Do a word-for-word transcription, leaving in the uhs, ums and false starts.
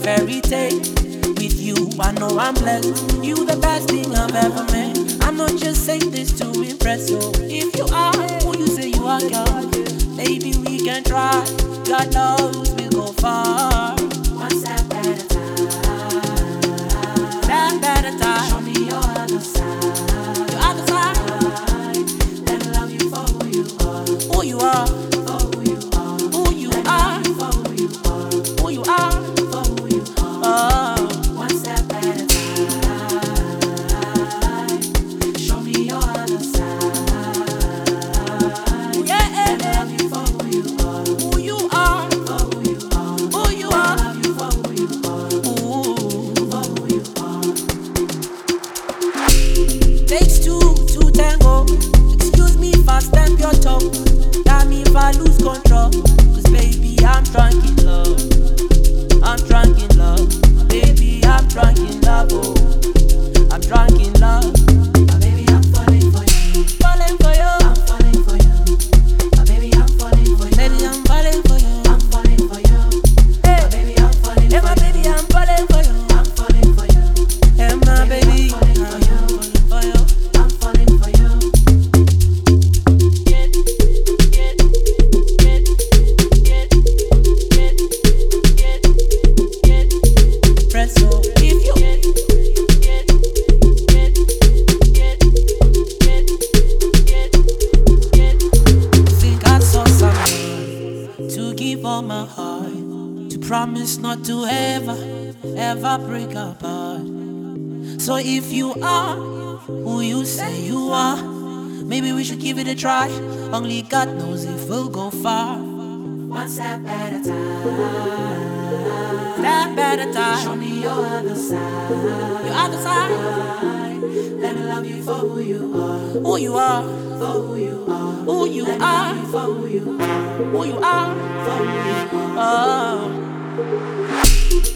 fairy tale. With you, I know I'm blessed. You the best thing I've ever met. I'm not just saying this to impress you. If you are who you say you are, girl, maybe we can try. God knows we'll go far. One step at a time. Step at a time. Show me your other side. Your other side. Let me love you for who you are. Who you are. For who you are. Who you are. For who you are. Who you are. For who you are. Oh. One step at a time. Show me your other side. Yeah. Let me love you for who you are. Who you are. For who you are. Who you Let me are. love you for who you are. Ooh. For who you are. Takes two to tango. Excuse me if I stamp your toe. That me if I lose control. Cause baby, I'm drunk in love. I'm drunk in love. Baby, I'm drunk in love. Oh. I'm drunk in love. My baby, I'm falling for you. Falling for you. I'm falling for you. My baby, I'm falling for you. Baby, I'm falling for you. I'm falling for you. Hey, My baby, I'm falling hey, for my you. baby, I'm falling for you. I'm falling for you. Hey, my baby, I'm falling for you. I'm falling for you. I'm falling for you. Press so if you think I saw someone to give all my heart, to promise not to ever, ever break apart. So if you are who you say you are, maybe we should give it a try. Only God knows if we'll go far. One step at a time. Step at a Show time. me your other side. Your other side. Let me love you for who you are. Who you are. For who you are. Who you Let me are. love you for who you are. Who you are. For who you are. Oh.